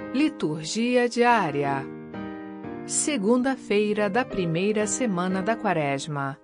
Liturgia diária. Segunda-feira da primeira semana da Quaresma.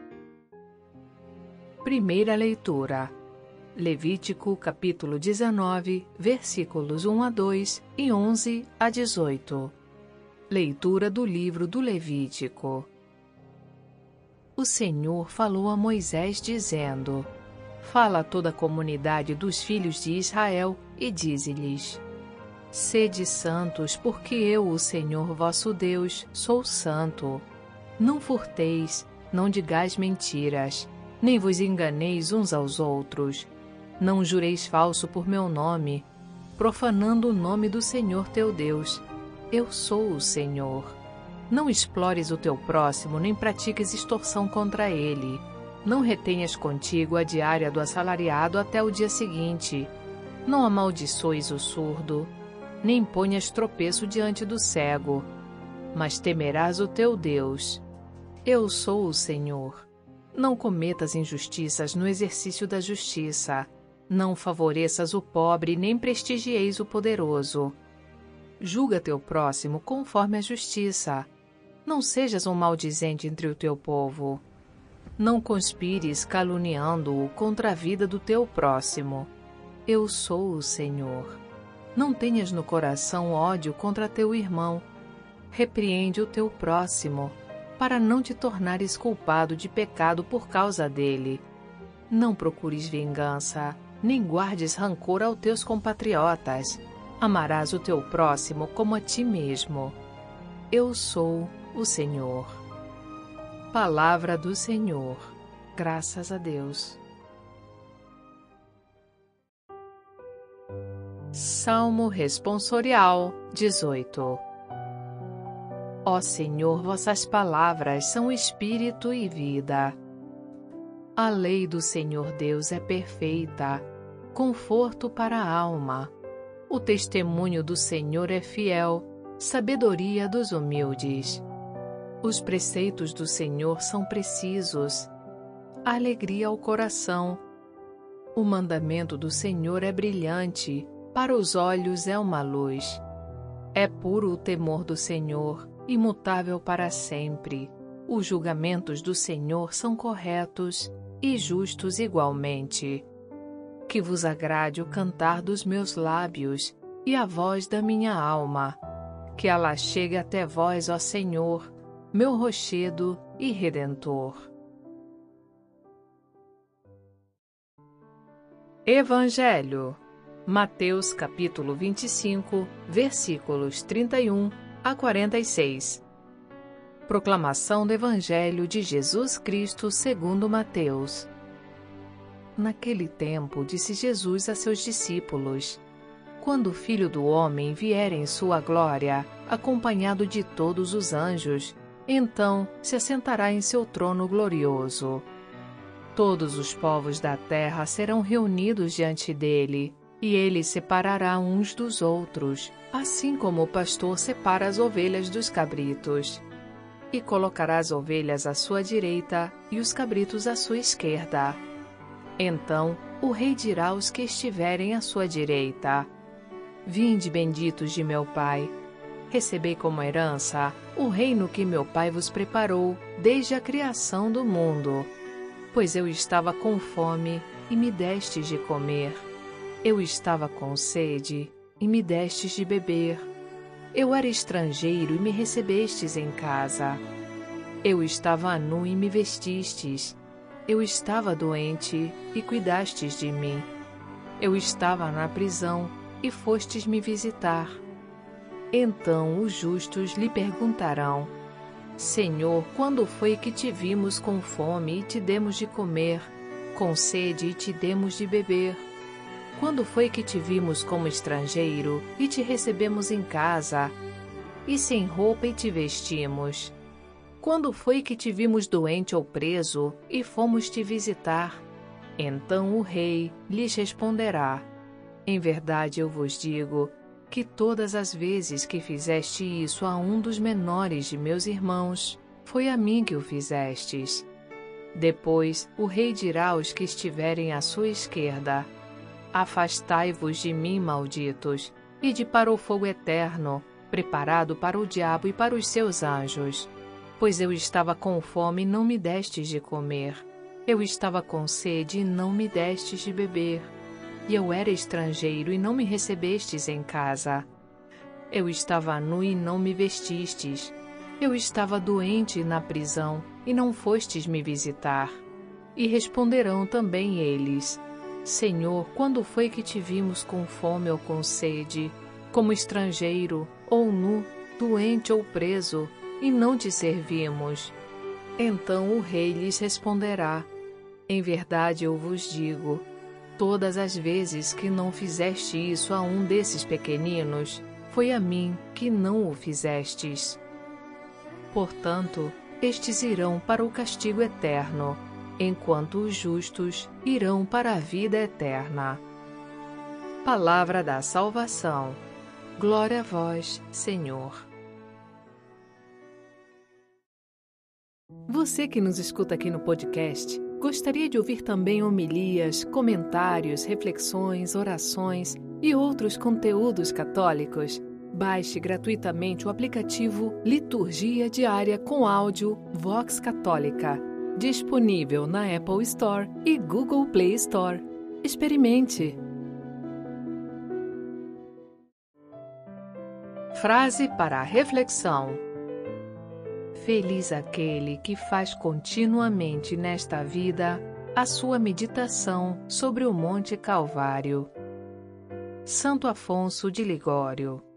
Primeira leitura. Levítico, capítulo 19, versículos 1 a 2 e 11 a 18. Leitura do livro do Levítico. O Senhor falou a Moisés, dizendo: Fala a toda a comunidade dos filhos de Israel e dize-lhes: Sede santos, porque eu, o Senhor vosso Deus, sou santo. Não furteis, não digais mentiras, nem vos enganeis uns aos outros. Não jureis falso por meu nome, profanando o nome do Senhor teu Deus. Eu sou o Senhor. Não explores o teu próximo, nem pratiques extorsão contra ele. Não retenhas contigo a diária do assalariado até o dia seguinte. Não amaldiçoes o surdo, nem ponhas tropeço diante do cego, mas temerás o teu Deus. Eu sou o Senhor. Não cometas injustiças no exercício da justiça. Não favoreças o pobre, nem prestigieis o poderoso. Julga teu próximo conforme a justiça. Não sejas um maldizente entre o teu povo. Não conspires caluniando-o contra a vida do teu próximo. Eu sou o Senhor. Não tenhas no coração ódio contra teu irmão. Repreende o teu próximo, para não te tornares culpado de pecado por causa dele. Não procures vingança, nem guardes rancor aos teus compatriotas. Amarás o teu próximo como a ti mesmo. Eu sou o Senhor. Palavra do Senhor. Graças a Deus. Salmo Responsorial 18. Ó Senhor, vossas palavras são espírito e vida. A lei do Senhor Deus é perfeita, conforto para a alma. O testemunho do Senhor é fiel, sabedoria dos humildes. Os preceitos do Senhor são precisos, alegria ao coração. O mandamento do Senhor é brilhante, para os olhos é uma luz. É puro o temor do Senhor, imutável para sempre. Os julgamentos do Senhor são corretos e justos igualmente. Que vos agrade o cantar dos meus lábios e a voz da minha alma. Que ela chegue até vós, ó Senhor, meu rochedo e redentor. Evangelho. Mateus capítulo 25, versículos 31 a 46. Proclamação do Evangelho de Jesus Cristo segundo Mateus. Naquele tempo, disse Jesus a seus discípulos: Quando o Filho do Homem vier em sua glória, acompanhado de todos os anjos, então se assentará em seu trono glorioso. Todos os povos da terra serão reunidos diante dele, e ele separará uns dos outros, assim como o pastor separa as ovelhas dos cabritos. E colocará as ovelhas à sua direita e os cabritos à sua esquerda. Então o rei dirá aos que estiverem à sua direita: Vinde, benditos de meu Pai, recebei como herança o reino que meu Pai vos preparou desde a criação do mundo. Pois eu estava com fome e me destes de comer. Eu estava com sede, e me destes de beber. Eu era estrangeiro, e me recebestes em casa. Eu estava nu, e me vestistes. Eu estava doente, e cuidastes de mim. Eu estava na prisão, e fostes me visitar. Então os justos lhe perguntarão: Senhor, quando foi que te vimos com fome, e te demos de comer, com sede, e te demos de beber? Quando foi que te vimos como estrangeiro e te recebemos em casa, e sem roupa e te vestimos? Quando foi que te vimos doente ou preso e fomos te visitar? Então o rei lhes responderá: Em verdade eu vos digo que todas as vezes que fizeste isso a um dos menores de meus irmãos, foi a mim que o fizestes. Depois o rei dirá aos que estiverem à sua esquerda: Afastai-vos de mim, malditos, Ide para o fogo eterno, preparado para o diabo e para os seus anjos. Pois eu estava com fome e não me destes de comer. Eu estava com sede e não me destes de beber. E eu era estrangeiro e não me recebestes em casa. Eu estava nu e não me vestistes. Eu estava doente na prisão e não fostes me visitar. E responderão também eles: Senhor, quando foi que te vimos com fome ou com sede, como estrangeiro, ou nu, doente ou preso, e não te servimos? Então o rei lhes responderá: Em verdade eu vos digo, todas as vezes que não fizeste isso a um desses pequeninos, foi a mim que não o fizestes. Portanto, estes irão para o castigo eterno, enquanto os justos irão para a vida eterna. Palavra da salvação. Glória a vós, Senhor. Você que nos escuta aqui no podcast, gostaria de ouvir também homilias, comentários, reflexões, orações e outros conteúdos católicos? Baixe gratuitamente o aplicativo Liturgia Diária com áudio Vox Católica, disponível na Apple Store e Google Play Store. Experimente! Frase para a reflexão. Feliz aquele que faz continuamente nesta vida a sua meditação sobre o Monte Calvário. Santo Afonso de Ligório.